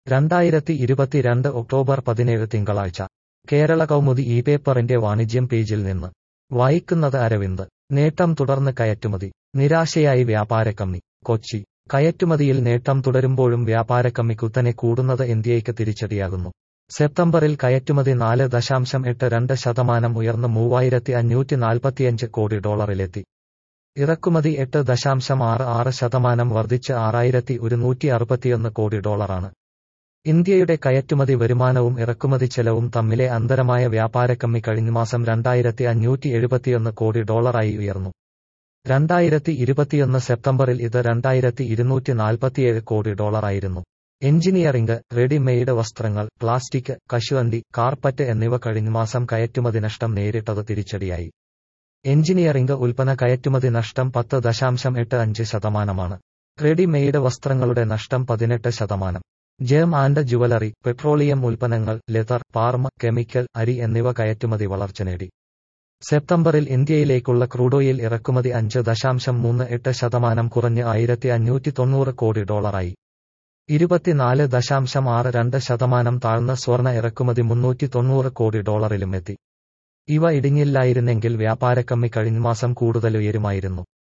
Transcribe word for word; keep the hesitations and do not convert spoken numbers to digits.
രണ്ടായിരത്തി ഇരുപത്തിരണ്ട് ഒക്ടോബർ പതിനേഴ് തിങ്കളാഴ്ച കേരള കൗമുദി ഈ പേപ്പറിന്റെ വാണിജ്യം പേജിൽ നിന്ന് വായിക്കുന്നത് അരവിന്ദ്. നേട്ടം തുടർന്ന് കയറ്റുമതി, നിരാശയായി വ്യാപാരക്കമ്മി. കൊച്ചി. കയറ്റുമതിയിൽ നേട്ടം തുടരുമ്പോഴും വ്യാപാരക്കമ്മി കുത്തനെ കൂടുന്നത് ഇന്ത്യയ്ക്ക് തിരിച്ചടിയാകുന്നു. സെപ്റ്റംബറിൽ കയറ്റുമതി നാല് ദശാംശം എട്ട് രണ്ട് ശതമാനം ഉയർന്ന് മൂവായിരത്തി അഞ്ഞൂറ്റി നാൽപ്പത്തിയഞ്ച് കോടി ഡോളറിലെത്തി. ഇറക്കുമതി എട്ട് ദശാംശം ആറ് ആറ് ശതമാനം വർദ്ധിച്ച് ആറായിരത്തി ഒരുന്നൂറ്റി അറുപത്തിയൊന്ന് കോടി ഡോളറാണ്. ഇന്ത്യയുടെ കയറ്റുമതി വരുമാനവും ഇറക്കുമതി ചെലവും തമ്മിലെ അന്തരമായ വ്യാപാരക്കമ്മി കഴിഞ്ഞമാസം രണ്ടായിരത്തി അഞ്ഞൂറ്റി എഴുപത്തിയൊന്ന് കോടി ഡോളറായി ഉയർന്നു. രണ്ടായിരത്തി ഇരുപത്തിയൊന്ന് സെപ്റ്റംബറിൽ ഇത് രണ്ടായിരത്തി ഇരുന്നൂറ്റി നാൽപ്പത്തിയേഴ് കോടി ഡോളറായിരുന്നു. എഞ്ചിനീയറിംഗ്, റെഡിമെയ്ഡ് വസ്ത്രങ്ങൾ, പ്ലാസ്റ്റിക്, കശുവണ്ടി, കാർപ്പറ്റ് എന്നിവ കഴിഞ്ഞമാസം കയറ്റുമതി നഷ്ടം നേരിട്ടത് തിരിച്ചടിയായി. എഞ്ചിനീയറിംഗ് ഉൽപ്പന്ന കയറ്റുമതി നഷ്ടം പത്ത് ദശാംശം എട്ട് അഞ്ച് ശതമാനമാണ്. റെഡിമെയ്ഡ് വസ്ത്രങ്ങളുടെ നഷ്ടം പതിനെട്ട് ശതമാനം. ജെം ആൻഡ് ജുവലറി, പെട്രോളിയം ഉൽപ്പന്നങ്ങൾ, ലെതർ, പാർമ, കെമിക്കൽ, അരി എന്നിവ കയറ്റുമതി വളർച്ച നേടി. സെപ്റ്റംബറിൽ ഇന്ത്യയിലേക്കുള്ള ക്രൂഡോയിൽ ഇറക്കുമതി അഞ്ച് ദശാംശം മൂന്ന് എട്ട് ശതമാനം കുറഞ്ഞ് ആയിരത്തി അഞ്ഞൂറ്റി തൊണ്ണൂറ് കോടി ഡോളറായി. ഇരുപത്തിനാല് ദശാംശം ആറ് രണ്ട് ശതമാനം താഴ്ന്ന സ്വർണ്ണ ഇറക്കുമതി മുന്നൂറ്റി തൊണ്ണൂറ് കോടി ഡോളറിലും എത്തി. ഇവ ഇടിഞ്ഞില്ലായിരുന്നെങ്കിൽ വ്യാപാരക്കമ്മി കഴിഞ്ഞമാസം കൂടുതൽ ഉയരുമായിരുന്നു.